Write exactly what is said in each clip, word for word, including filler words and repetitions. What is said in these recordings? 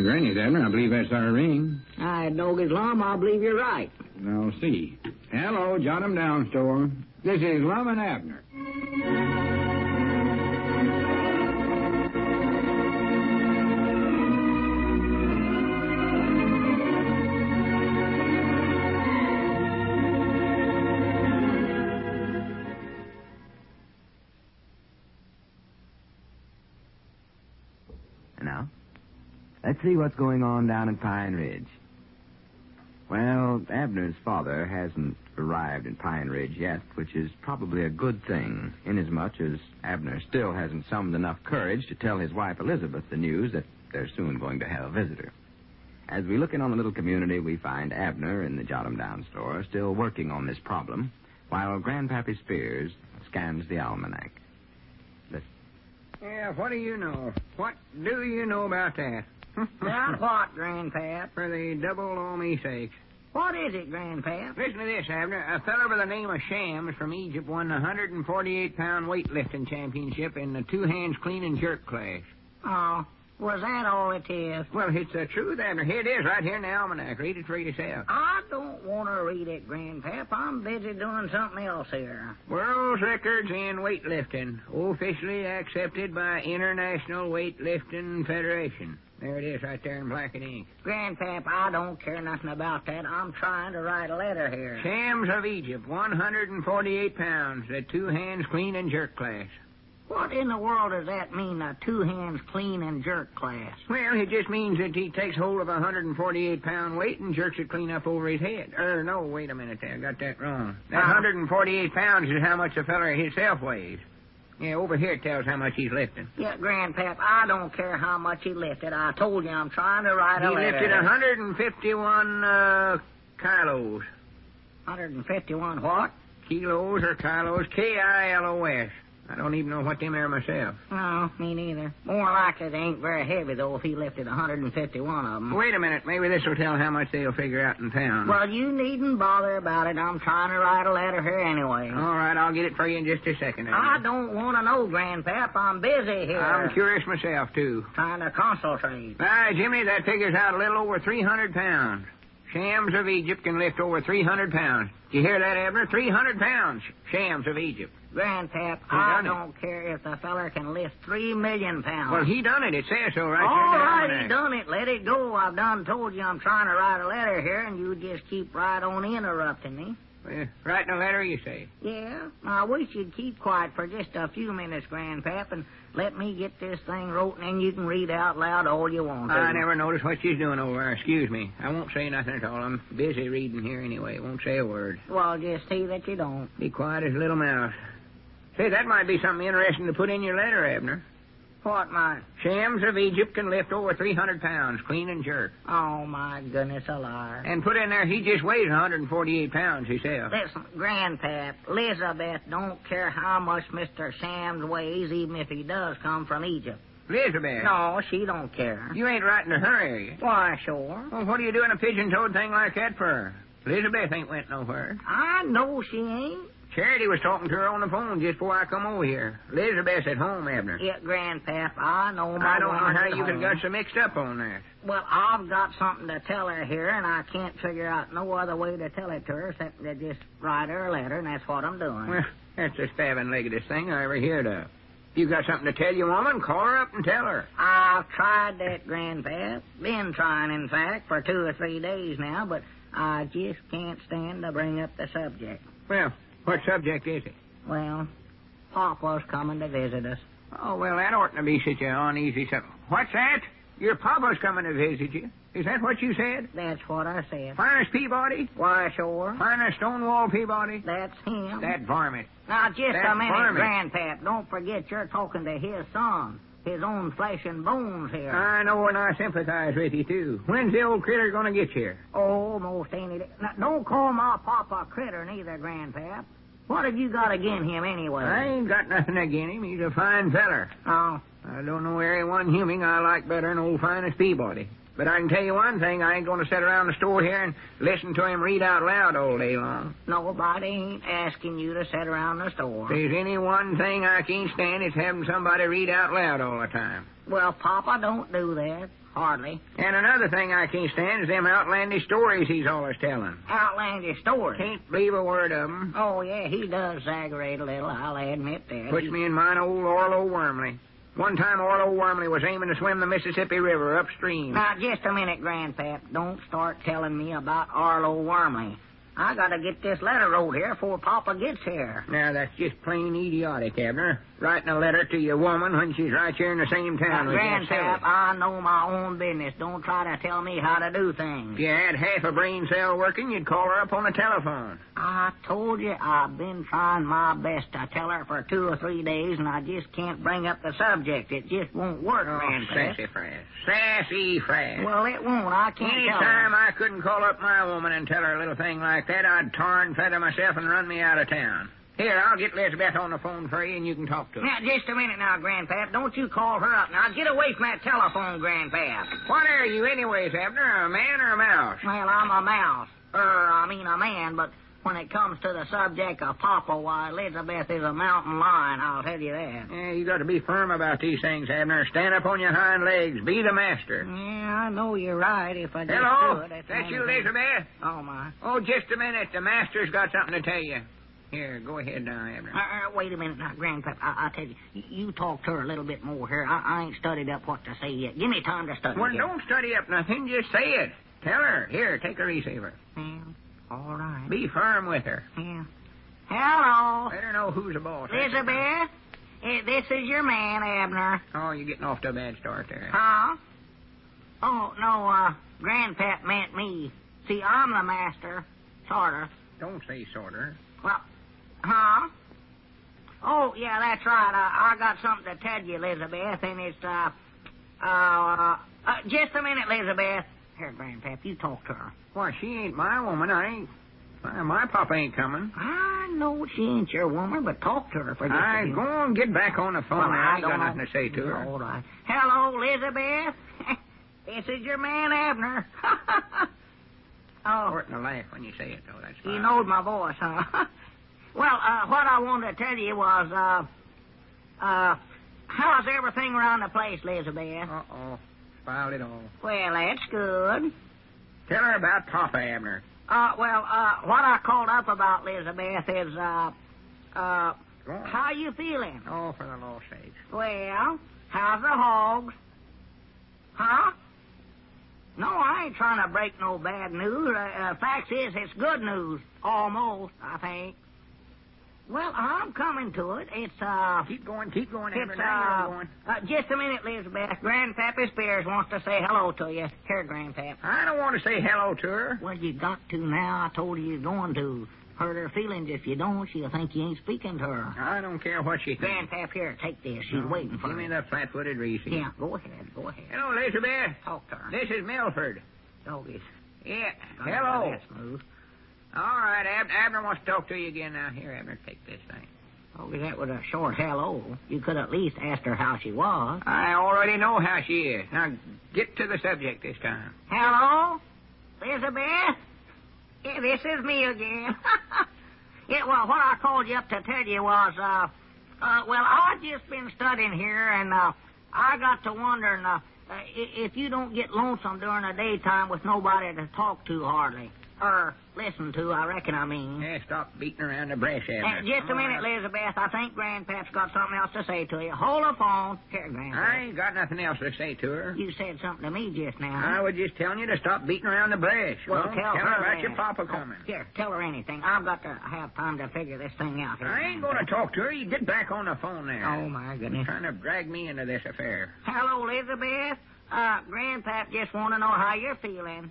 granny's, Abner. I believe that's our ring. I know Islam. I believe you're right. I'll see. Hello, Jot 'em Down store. This is Lum and Abner. Now, let's see what's going on down in Pine Ridge. Well, Abner's father hasn't arrived in Pine Ridge yet, which is probably a good thing, inasmuch as Abner still hasn't summoned enough courage to tell his wife Elizabeth the news that they're soon going to have a visitor. As we look in on the little community, we find Abner in the Jot 'em Down store still working on this problem, while Grandpappy Spears scans the almanac. Listen. Yeah, what do you know? What do you know about that? About what, Grandpap? For the double o' me sakes. What is it, Grandpap? Listen to this, Abner. A fellow by the name of Shams from Egypt won the one hundred forty-eight pound weightlifting championship in the two hands clean and jerk class. Oh, was that all it is? Well, it's the truth, Abner. Here it is, right here in the almanac. Read it for yourself. I don't want to read it, Grandpap. I'm busy doing something else here. World's records in weightlifting, officially accepted by International Weightlifting Federation. There it is, right there in black and ink. Grandpap, I don't care nothing about that. I'm trying to write a letter here. Shams of Egypt, one hundred forty-eight pounds, the two hands clean and jerk class. What in the world does that mean, a two hands clean and jerk class? Well, it just means that he takes hold of a one hundred forty-eight pound weight and jerks it clean up over his head. Er, no, wait a minute there. I got that wrong. That Uh-huh. one hundred forty-eight pounds is how much the feller himself weighs. Yeah, over here it tells how much he's lifting. Yeah, Grandpap, I don't care how much he lifted. I told you I'm trying to write a He letter. lifted one hundred fifty-one uh, kilos. one hundred fifty-one what? Kilos or kilos, K I L O S. I don't even know what them are myself. No, me neither. More likely they ain't very heavy, though, if he lifted one hundred fifty-one of them. Wait a minute. Maybe this will tell how much they'll figure out in town. Well, you needn't bother about it. I'm trying to write a letter here anyway. All right, I'll get it for you in just a second. I don't want to know, Grandpap. I'm busy here. I'm curious myself, too. Trying to concentrate. Ah, Jimmy, that figures out a little over three hundred pounds. Shams of Egypt can lift over three hundred pounds. You hear that, Abner? three hundred pounds. Shams of Egypt. Grandpap, He I done it. don't care if the feller can lift three million pounds. Well, he done it. It says so right All there in the right, almanac. he done it. Let it go. I've done told you I'm trying to write a letter here, and you just keep right on interrupting me. Well, writing a letter, you say? Yeah, I wish you'd keep quiet for just a few minutes, Grandpap, and let me get this thing wrote, and then you can read out loud all you want to. I never noticed what she's doing over there. Excuse me. I won't say nothing at all. I'm busy reading here anyway. Won't say a word. Well, just see that you don't. Be quiet as a little mouse. Say, that might be something interesting to put in your letter, Abner. What, my... Shams of Egypt can lift over three hundred pounds, clean and jerk. Oh, my goodness, a liar. And put in there, he just weighs one hundred forty-eight pounds himself. Listen, Grandpap, Elizabeth don't care how much Mister Shams weighs, even if he does come from Egypt. Elizabeth? No, she don't care. You ain't writing to her, are you? Why, sure. Well, what are you doing a pigeon-toed thing like that for? Elizabeth ain't went nowhere. I know she ain't. Charity was talking to her on the phone just before I come over here. Elizabeth's at home, Abner. Yeah, Grandpap, I know my I don't know woman's how at you could home. got so mixed up on that. Well, I've got something to tell her here, and I can't figure out no other way to tell it to her except to just write her a letter, and that's what I'm doing. Well, that's the stabbing-leggedest thing I ever heard of. If you got something to tell your woman, call her up and tell her. I've tried that, Grandpap. Been trying, in fact, for two or three days now, but I just can't stand to bring up the subject. Well, what subject is it? Well, Papa's coming to visit us. Oh, well, that oughtn't to be such an uneasy subject. What's that? Your papa's coming to visit you. Is that what you said? That's what I said. Finest Peabody? Why, sure. Finest Stonewall Peabody? That's him. That varmint. Now, just That a minute, varmint. Grandpap. Don't forget you're talking to his son. His own flesh and bones here. I know, and I sympathize with you, too. When's the old critter going to get here? Oh, most any day. Now, don't call my papa critter neither, Grandpap. What have you got agin him anyway? I ain't got nothing agin him. He's a fine feller. Oh, I don't know any one human I like better than old Finest Peabody. But I can tell you one thing, I ain't going to sit around the store here and listen to him read out loud all day long. Nobody ain't asking you to sit around the store. If there's any one thing I can't stand, it's having somebody read out loud all the time. Well, Papa don't do that. Hardly. And another thing I can't stand is them outlandish stories he's always telling. Outlandish stories? Can't believe a word of 'em. Oh, yeah, he does exaggerate a little, I'll admit that. Puts he... me in mind of old Orlo Wormley. One time Orlo Wormley was aiming to swim the Mississippi River upstream. Now, just a minute, Grandpap. Don't start telling me about Orlo Wormley. I gotta get this letter wrote here before Papa gets here. Now, that's just plain idiotic, Abner. Writing a letter to your woman when she's right here in the same town Now, with Grandpap, you. I know my own business. Don't try to tell me how to do things. If you had half a brain cell working, you'd call her up on the telephone. I told you I've been trying my best to tell her for two or three days, and I just can't bring up the subject. It just won't work, Oh, Grandpap. sassafras. Sassafras. Well, it won't. I can't Any tell time her. I couldn't call up my woman and tell her a little thing like that, I'd tar and feather myself and run me out of town. Here, I'll get Elizabeth on the phone for you, and you can talk to her. Now, just a minute now, Grandpap. Don't you call her up. Now, get away from that telephone, Grandpap. What are you anyways, Abner? A man or a mouse? Well, I'm a mouse. Er, I mean a man, but when it comes to the subject of Papa, why, Elizabeth is a mountain lion, I'll tell you that. Yeah, you got to be firm about these things, Abner. Stand up on your hind legs. Be the master. Yeah, I know you're right. If I just Hello? do it, that's, That's the you, only thing. Elizabeth? Oh, my. Oh, just a minute. The master's got something to tell you. Here, go ahead now, Abner. Uh, uh, wait a minute now, Grandpap. I, I tell you, you, you talk to her a little bit more here. I, I ain't studied up what to say yet. Give me time to study. Well, yet. don't study up nothing. Just say it. Tell her. Here, take a receiver. Yeah, all right. Be firm with her. Yeah. Hello, Let her know who's the boss. Elizabeth. Eh, this is your man, Abner. Oh, you're getting off to a bad start there. Huh? Oh, no, uh, Grandpap meant me. See, I'm the master. Sorta. Don't say sorter. Well, huh? Oh, yeah, that's right. I, I got something to tell you, Elizabeth, and it's, uh, uh, uh, uh, just a minute, Elizabeth. Here, Grandpap, you talk to her. Why, she ain't my woman. I ain't. Why, my papa ain't coming. I know she ain't your woman, but talk to her for just a I minute. go on, get back on the phone. Well, now. I I ain't got don't know. nothing to say to her. All right. Hello, Elizabeth. This is your man, Abner. Oh, Important to laugh when you say it, though. That's fine. you knowed my voice, huh? Well, uh, what I wanted to tell you was, uh, uh, how's everything around the place, Elizabeth? Uh-oh. Spoiled it all. Well, that's good. Tell her about Papa Abner. Uh, well, uh, what I called up about, Elizabeth, is, uh, uh, Go on. how you feeling? Oh, for the law's sake. Well, how's the hogs? Huh? No, I ain't trying to break no bad news. Uh, uh, fact is, it's good news. Almost, I think. Well, I'm coming to it. It's, uh... Keep going, keep going, Abner. It's, Now uh, you're going. uh... Just a minute, Elizabeth. Grandpappy Spears wants to say hello to you. Here, Grandpap. I don't want to say hello to her. Well, you got to now. I told you you're going to. Hurt her feelings. If you don't, she'll think you ain't speaking to her. I don't care what she thinks. Grandpap, here, take this. She's No, waiting for Give me you. the flat-footed receipt. Yeah, go ahead. Go ahead. Hello, Elizabeth. Talk to her. This is Milford. Doggies. Yeah. Gonna Hello. have that smooth. All right, Ab- Abner wants to talk to you again now. Here, Abner, take this thing. Oh, that was a short hello. You could at least ask her how she was. I already know how she is. Now, get to the subject this time. Hello? Elizabeth? Yeah, this is me again. Yeah, well, what I called you up to tell you was, uh, uh, well, I've just been studying here, and, uh, I got to wondering, uh, uh, if you don't get lonesome during the daytime with nobody to talk to hardly. Or listen to, I reckon I mean. Yeah, stop beating around the brush, Uh, Abner. just a Come on minute, now. Elizabeth. I think Grandpap's got something else to say to you. Hold the phone. Here, Grandpap. I ain't got nothing else to say to her. You said something to me just now. I was just telling you to stop beating around the brush. Well, Well, tell, her her about then. your papa Oh, coming. here, tell her anything. I've got to have time to figure this thing out here. I ain't going to talk to her. You get back on the phone there. Oh, my goodness. Trying to drag me into this affair. Hello, Elizabeth. Uh, Grandpap just want to know how you're feeling.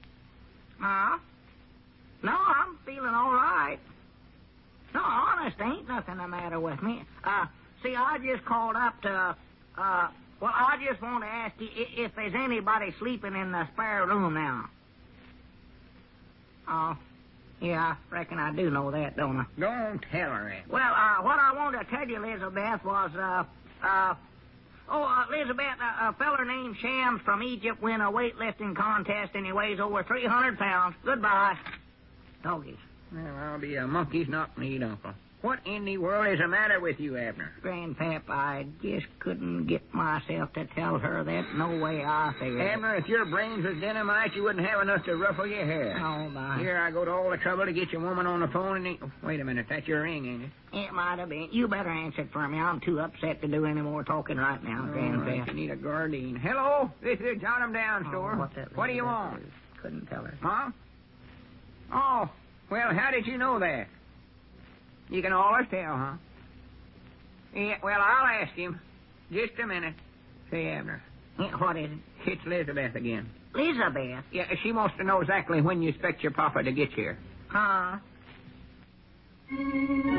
Huh? No, I'm feeling all right. No, honest, ain't nothing the matter with me. Uh, see, I just called up to, uh, well, I just want to ask you i- if there's anybody sleeping in the spare room now. Oh, yeah, I reckon I do know that, don't I? Don't tell her, Abner. Well, uh, what I wanted to tell you, Elizabeth, was, uh, uh, Oh, uh, Elizabeth, uh, a feller named Shams from Egypt win a weightlifting contest and he weighs over three hundred pounds. Goodbye. Doggies. Well, I'll be a monkey's knock-kneed uncle. What in the world is the matter with you, Abner? Grandpap, I just couldn't get myself to tell her that. No way I figured. Abner, if your brains was dynamite, you wouldn't have enough to ruffle your hair. Oh, my. Here I go to all the trouble to get your woman on the phone and... He... Oh, wait a minute, that's your ring, ain't it? It might have been. You better answer it for me. I'm too upset to do any more talking right now, Oh, Grandpap. you need a guardian. Hello, this is John 'em Down store. Oh, what's that? What do you want? Couldn't tell her. Huh? Oh, well, how did you know that? You can always tell, huh? Yeah, well, I'll ask him. Just a minute. Say, Abner. Yeah, what is it? It's Elizabeth again. Elizabeth? Yeah, she wants to know exactly when you expect your papa to get here. Huh?